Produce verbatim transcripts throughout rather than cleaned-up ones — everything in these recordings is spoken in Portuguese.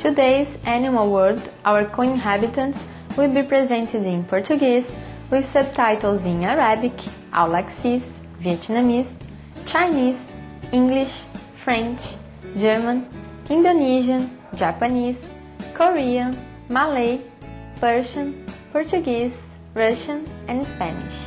Today's Animal World, Our Co-Inhabitants, will be presented in Portuguese with subtitles in Arabic, Aulaxese, Vietnamese, Chinese, English, French, German, Indonesian, Japanese, Korean, Malay, Persian, Portuguese, Russian and Spanish.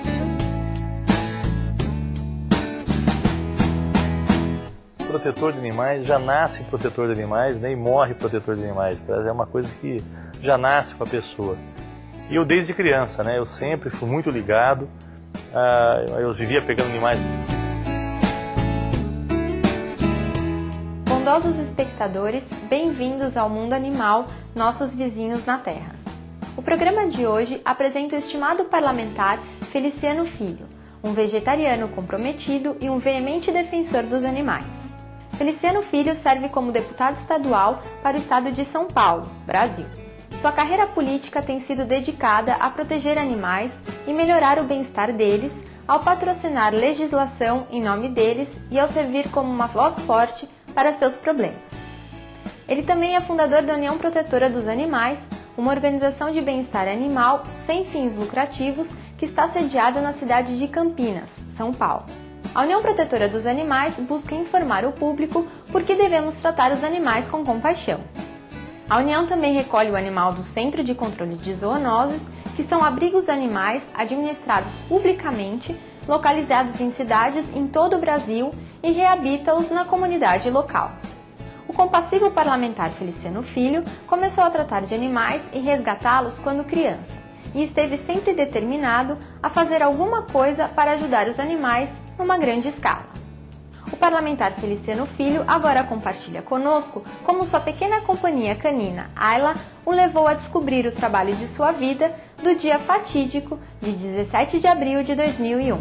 Protetor de animais já nasce protetor de animais, nem morre protetor de animais. É uma coisa que já nasce com a pessoa. E eu desde criança, né, eu sempre fui muito ligado, uh, eu vivia pegando animais. Bondosos espectadores, bem-vindos ao mundo animal, nossos vizinhos na Terra. O programa de hoje apresenta o estimado parlamentar Feliciano Filho, um vegetariano comprometido e um veemente defensor dos animais. Feliciano Filho serve como deputado estadual para o estado de São Paulo, Brasil. Sua carreira política tem sido dedicada a proteger animais e melhorar o bem-estar deles, ao patrocinar legislação em nome deles e ao servir como uma voz forte para seus problemas. Ele também é fundador da União Protetora dos Animais, uma organização de bem-estar animal sem fins lucrativos que está sediada na cidade de Campinas, São Paulo. A União Protetora dos Animais busca informar o público por que devemos tratar os animais com compaixão. A União também recolhe o animal do Centro de Controle de Zoonoses, que são abrigos animais administrados publicamente, localizados em cidades em todo o Brasil e reabita-os na comunidade local. O compassivo parlamentar Feliciano Filho começou a tratar de animais e resgatá-los quando criança, e esteve sempre determinado a fazer alguma coisa para ajudar os animais numa grande escala. O parlamentar Feliciano Filho agora compartilha conosco como sua pequena companhia canina, Ayla, o levou a descobrir o trabalho de sua vida do dia fatídico de dezessete de abril de dois mil e um.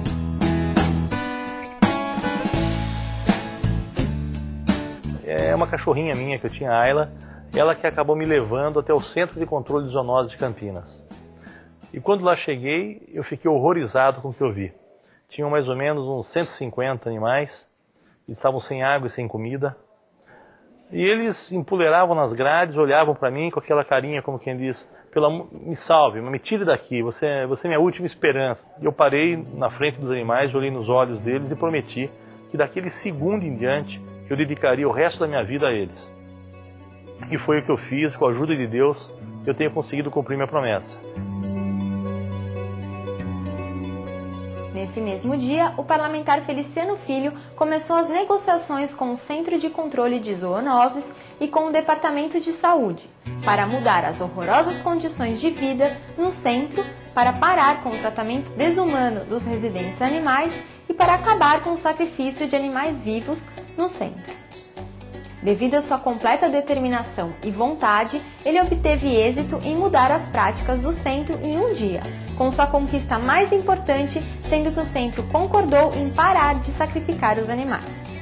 É uma cachorrinha minha que eu tinha, Ayla, ela que acabou me levando até o Centro de Controle de Zoonoses de Campinas. E quando lá cheguei, eu fiquei horrorizado com o que eu vi. Tinham mais ou menos uns cento e cinquenta animais, estavam sem água e sem comida. E eles empoleiravam nas grades, olhavam para mim com aquela carinha como quem diz, Pela, me salve, me tire daqui, você, você é minha última esperança. E eu parei na frente dos animais, olhei nos olhos deles e prometi que daquele segundo em diante eu dedicaria o resto da minha vida a eles. E foi o que eu fiz, com a ajuda de Deus, eu tenho conseguido cumprir minha promessa. Nesse mesmo dia, o parlamentar Feliciano Filho começou as negociações com o Centro de Controle de Zoonoses e com o Departamento de Saúde, para mudar as horrorosas condições de vida no centro, para parar com o tratamento desumano dos residentes animais e para acabar com o sacrifício de animais vivos no centro. Devido à sua completa determinação e vontade, ele obteve êxito em mudar as práticas do centro em um dia, com sua conquista mais importante sendo que o centro concordou em parar de sacrificar os animais.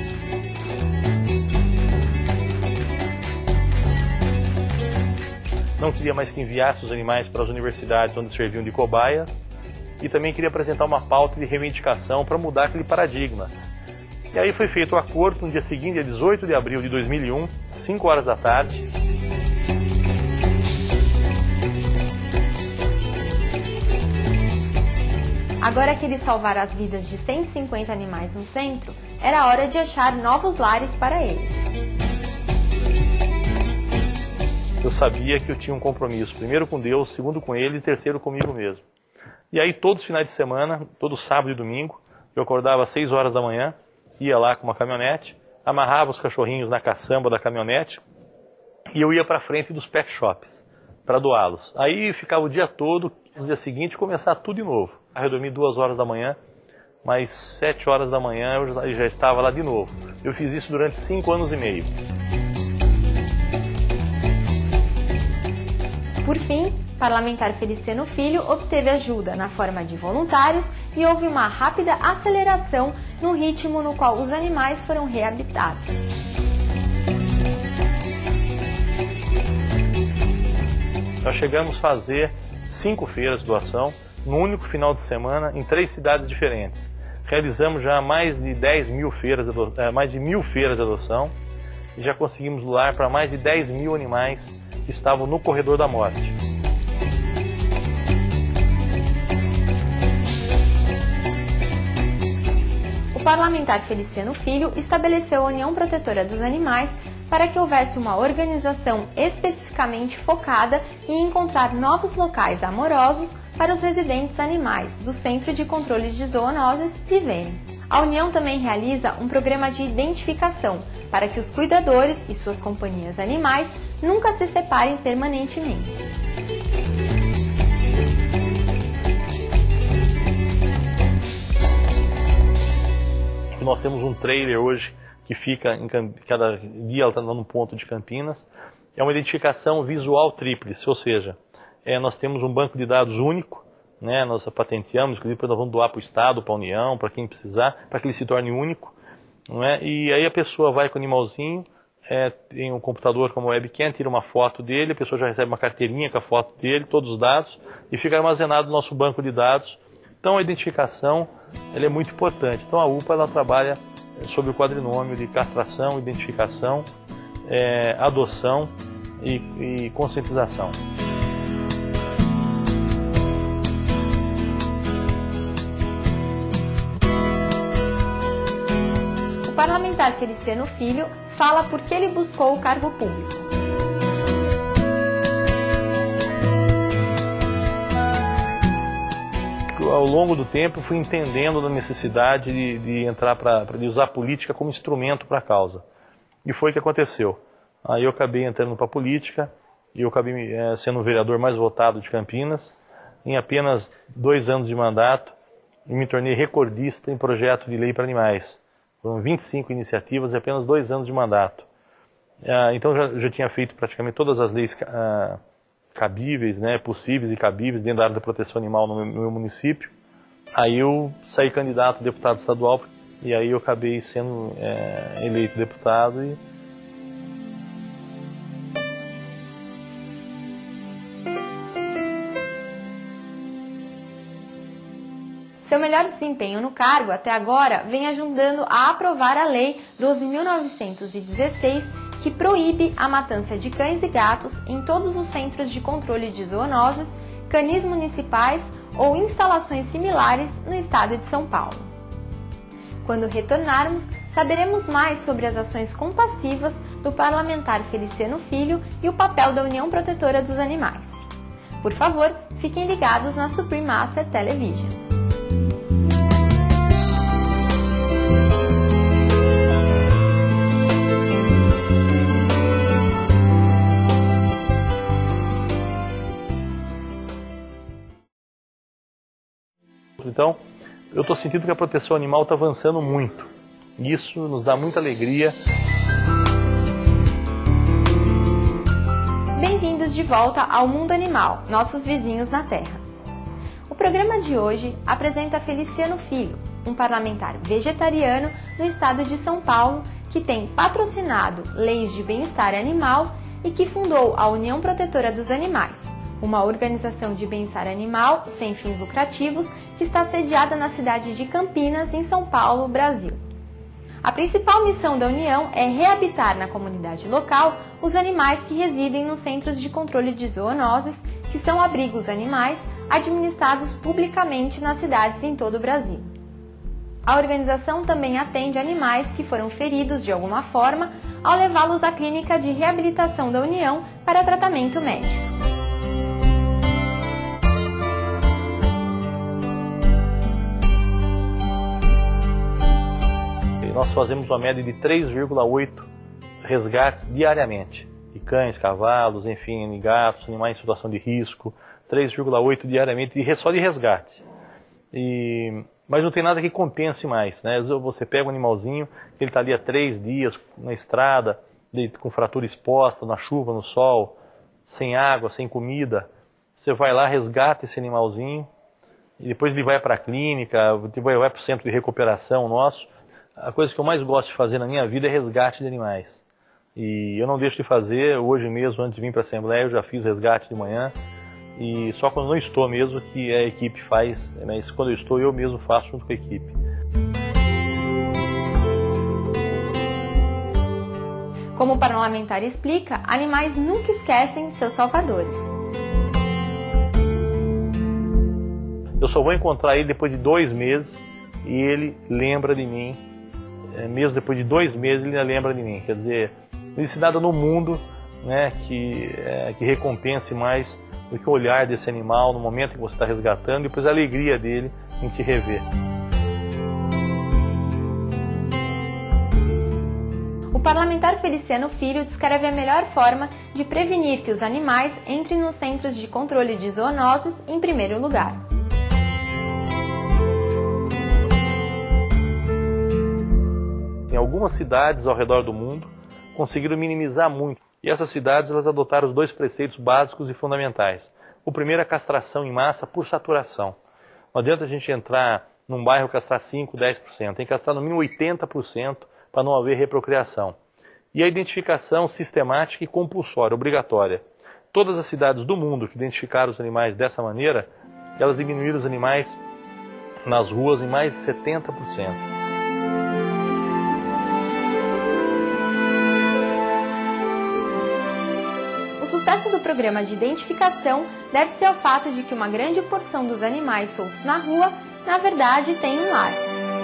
Não queria mais que enviasse os animais para as universidades onde serviam de cobaia e também queria apresentar uma pauta de reivindicação para mudar aquele paradigma. E aí foi feito o acordo no dia seguinte, dia dezoito de abril de dois mil e um, às cinco horas da tarde. Agora que ele salvara as vidas de cento e cinquenta animais no centro, era hora de achar novos lares para eles. Eu sabia que eu tinha um compromisso, primeiro com Deus, segundo com Ele e terceiro comigo mesmo. E aí todos os finais de semana, todo sábado e domingo, eu acordava às seis horas da manhã, ia lá com uma caminhonete, amarrava os cachorrinhos na caçamba da caminhonete e eu ia para frente dos pet shops para doá-los. Aí ficava o dia todo, no dia seguinte começar tudo de novo. Eu dormi duas horas da manhã, mas sete horas da manhã eu já estava lá de novo. Eu fiz isso durante cinco anos e meio. Por fim, parlamentar Feliciano Filho obteve ajuda na forma de voluntários e houve uma rápida aceleração no ritmo no qual os animais foram reabitados. Nós chegamos a fazer cinco feiras de doação, no único final de semana, em três cidades diferentes. Realizamos já mais de dez mil feiras, mais de mil feiras de adoção e já conseguimos lar para mais de dez mil animais que estavam no corredor da morte. O parlamentar Feliciano Filho estabeleceu a União Protetora dos Animais para que houvesse uma organização especificamente focada em encontrar novos locais amorosos para os residentes animais do Centro de Controle de Zoonoses viverem. A União também realiza um programa de identificação para que os cuidadores e suas companhias animais nunca se separem permanentemente. Nós temos um trailer hoje que fica em cada dia ela está num ponto de Campinas. É uma identificação visual tríplice, ou seja, é, nós temos um banco de dados único, né, nós patenteamos, inclusive nós vamos doar para o Estado, para a União, para quem precisar, para que ele se torne único. Não é? E aí a pessoa vai com o animalzinho, é, tem um computador como webcam, tira uma foto dele, a pessoa já recebe uma carteirinha com a foto dele, todos os dados, e fica armazenado no nosso banco de dados. Então a identificação ela é muito importante. Então a U P A ela trabalha sobre o quadrinômio de castração, identificação, é, adoção e, e conscientização. O parlamentar Feliciano Filho fala por que ele buscou o cargo público. Ao longo do tempo fui entendendo a necessidade de, de entrar para de usar a política como instrumento para a causa. E foi o que aconteceu. Aí eu acabei entrando para a política e eu acabei é, sendo o vereador mais votado de Campinas. Em apenas dois anos de mandato, e me tornei recordista em projeto de lei para animais. Foram vinte e cinco iniciativas em apenas dois anos de mandato. Ah, então já, já tinha feito praticamente todas as leis ah, cabíveis, né, possíveis e cabíveis dentro da área da proteção animal no meu, no meu município. Aí eu saí candidato a deputado estadual e aí eu acabei sendo é, eleito deputado. E... Seu melhor desempenho no cargo até agora vem ajudando a aprovar a Lei doze mil novecentos e dezesseis, que proíbe a matança de cães e gatos em todos os centros de controle de zoonoses, canis municipais ou instalações similares no estado de São Paulo. Quando retornarmos, saberemos mais sobre as ações compassivas do parlamentar Feliciano Filho e o papel da União Protetora dos Animais. Por favor, fiquem ligados na Supreme Master Television. Então, eu estou sentindo que a proteção animal está avançando muito. Isso nos dá muita alegria. Bem-vindos de volta ao Mundo Animal, nossos vizinhos na Terra. O programa de hoje apresenta Feliciano Filho, um parlamentar vegetariano no estado de São Paulo que tem patrocinado leis de bem-estar animal e que fundou a União Protetora dos Animais, uma organização de bem-estar animal sem fins lucrativos que está sediada na cidade de Campinas, em São Paulo, Brasil. A principal missão da União é reabitar na comunidade local os animais que residem nos centros de controle de zoonoses, que são abrigos animais administrados publicamente nas cidades em todo o Brasil. A organização também atende animais que foram feridos de alguma forma ao levá-los à clínica de reabilitação da União para tratamento médico. Nós fazemos uma média de três vírgula oito resgates diariamente, de cães, cavalos, enfim, gatos, animais em situação de risco, três vírgula oito diariamente, só de resgate. E, mas não tem nada que compense mais, né? Às vezes você pega um animalzinho, ele está ali há três dias na estrada, com fratura exposta, na chuva, no sol, sem água, sem comida. Você vai lá, resgata esse animalzinho, e depois ele vai para a clínica, vai para o centro de recuperação nosso. A coisa que eu mais gosto de fazer na minha vida é resgate de animais. E eu não deixo de fazer, hoje mesmo, antes de vir para a Assembleia, eu já fiz resgate de manhã. E só quando não estou mesmo que a equipe faz, mas quando eu estou eu mesmo faço junto com a equipe. Como o parlamentar explica, animais nunca esquecem seus salvadores. Eu só vou encontrar ele depois de dois meses e ele lembra de mim. É, mesmo depois de dois meses ele ainda lembra de mim. Quer dizer, não existe nada no mundo, né, que, é, que recompense mais do que o olhar desse animal no momento que você está resgatando e depois a alegria dele em te rever. O parlamentar Feliciano Filho descreve a melhor forma de prevenir que os animais entrem nos centros de controle de zoonoses em primeiro lugar. Em algumas cidades ao redor do mundo conseguiram minimizar muito. E essas cidades elas adotaram os dois preceitos básicos e fundamentais. O primeiro é a castração em massa por saturação. Não adianta a gente entrar num bairro castrar cinco, dez por cento. Tem que castrar no mínimo oitenta por cento para não haver reprocriação. E a identificação sistemática e compulsória, obrigatória. Todas as cidades do mundo que identificaram os animais dessa maneira, elas diminuíram os animais nas ruas em mais de setenta por cento. O sucesso do programa de identificação deve-se ao fato de que uma grande porção dos animais soltos na rua, na verdade, tem um lar.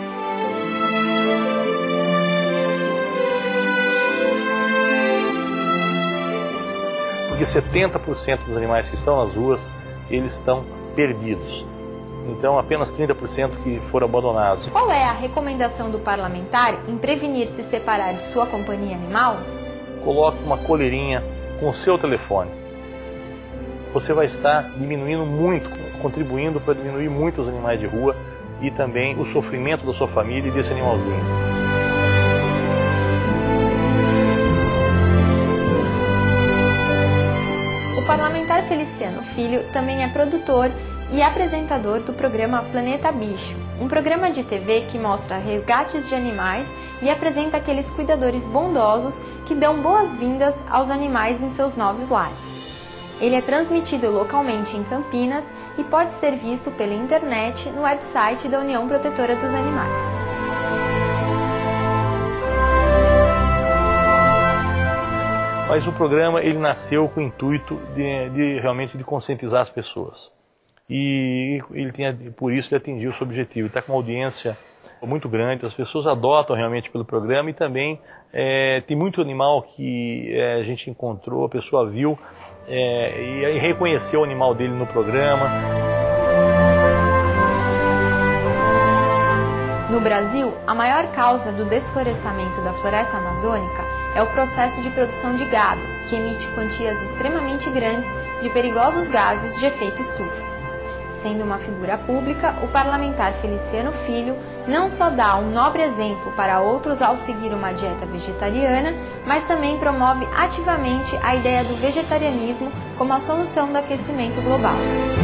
Porque setenta por cento dos animais que estão nas ruas, eles estão perdidos. Então, apenas trinta por cento que foram abandonados. Qual é a recomendação do parlamentar em prevenir se separar de sua companhia animal? Coloque uma coleirinha com o seu telefone. Você vai estar diminuindo muito, contribuindo para diminuir muito os animais de rua e também o sofrimento da sua família e desse animalzinho. O parlamentar Feliciano Filho também é produtor e apresentador do programa Planeta Bicho, um programa de T V que mostra resgates de animais e apresenta aqueles cuidadores bondosos que dão boas-vindas aos animais em seus novos lares. Ele é transmitido localmente em Campinas e pode ser visto pela internet no website da União Protetora dos Animais. Mas o programa ele nasceu com o intuito de, de realmente de conscientizar as pessoas. E ele tinha, por isso ele atingiu o seu objetivo. Está com uma audiência muito grande, as pessoas adotam realmente pelo programa e também é, tem muito animal que é, a gente encontrou, a pessoa viu é, e, e reconheceu o animal dele no programa. No Brasil, a maior causa do desflorestamento da floresta amazônica é o processo de produção de gado, que emite quantias extremamente grandes de perigosos gases de efeito estufa. Sendo uma figura pública, o parlamentar Feliciano Filho não só dá um nobre exemplo para outros ao seguir uma dieta vegetariana, mas também promove ativamente a ideia do vegetarianismo como a solução do aquecimento global.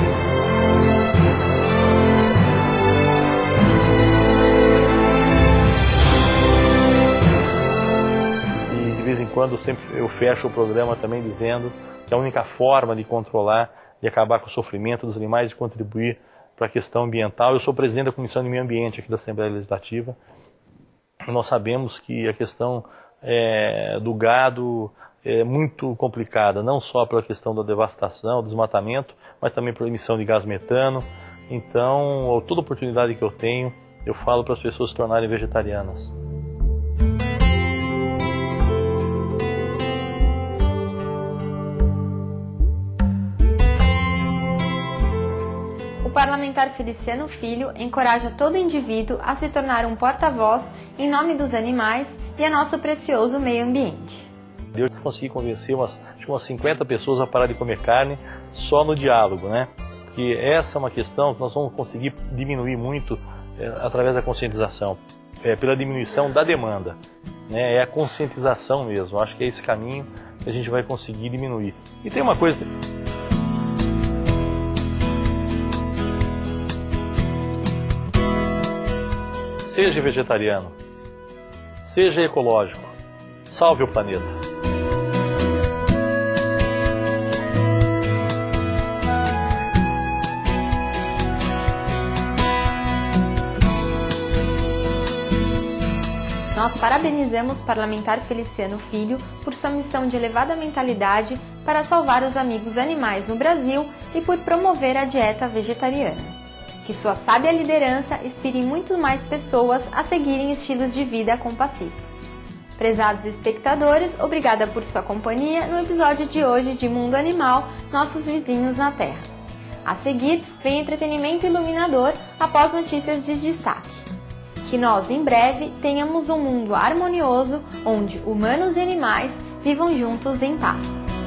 E de vez em quando sempre eu fecho o programa também dizendo que a única forma de controlar de acabar com o sofrimento dos animais e contribuir para a questão ambiental. Eu sou presidente da Comissão de Meio Ambiente aqui da Assembleia Legislativa. Nós sabemos que a questão é, do gado é muito complicada, não só pela questão da devastação, do desmatamento, mas também pela emissão de gás metano. Então, toda oportunidade que eu tenho, eu falo para as pessoas se tornarem vegetarianas. O parlamentar Feliciano Filho encoraja todo indivíduo a se tornar um porta-voz em nome dos animais e a nosso precioso meio ambiente. Eu consegui convencer umas, acho que umas cinquenta pessoas a parar de comer carne só no diálogo, né? Porque essa é uma questão que nós vamos conseguir diminuir muito é, através da conscientização, é, pela diminuição da demanda, né? É a conscientização mesmo, acho que é esse caminho que a gente vai conseguir diminuir. E tem uma coisa... Seja vegetariano, seja ecológico, salve o planeta. Nós parabenizamos o parlamentar Feliciano Filho por sua missão de elevada mentalidade para salvar os amigos animais no Brasil e por promover a dieta vegetariana. Que sua sábia liderança inspire muito mais pessoas a seguirem estilos de vida compassivos. Prezados espectadores, obrigada por sua companhia no episódio de hoje de Mundo Animal, Nossos Vizinhos na Terra. A seguir, vem entretenimento iluminador após notícias de destaque. Que nós, em breve, tenhamos um mundo harmonioso onde humanos e animais vivam juntos em paz.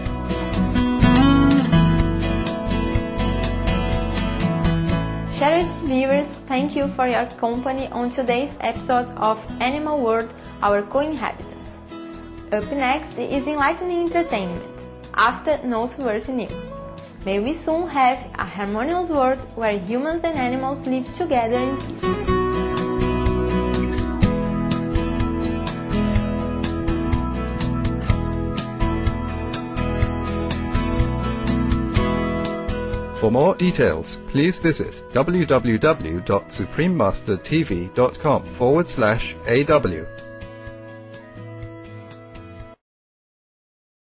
Cherished viewers, thank you for your company on today's episode of Animal World, Our Co-Inhabitants. Up next is enlightening entertainment, after noteworthy news. May we soon have a harmonious world where humans and animals live together in peace. For more details, please visit w w w dot supreme master t v dot com forward slash A W.